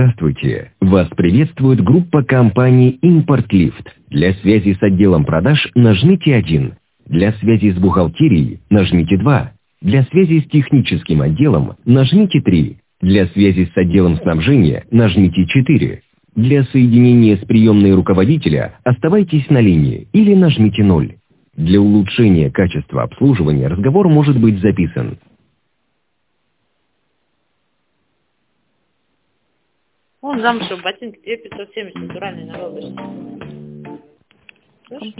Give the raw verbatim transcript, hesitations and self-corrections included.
Здравствуйте! Вас приветствует группа компаний ImportLift. Для связи с отделом продаж нажмите один. Для связи с бухгалтерией нажмите два. Для связи с техническим отделом нажмите три. Для связи с отделом снабжения нажмите четыре. Для соединения с приемной руководителя оставайтесь на линии или нажмите ноль. Для улучшения качества обслуживания разговор может быть записан. Он замшевый ботинки две тысячи пятьсот семьдесят, натуральный народный.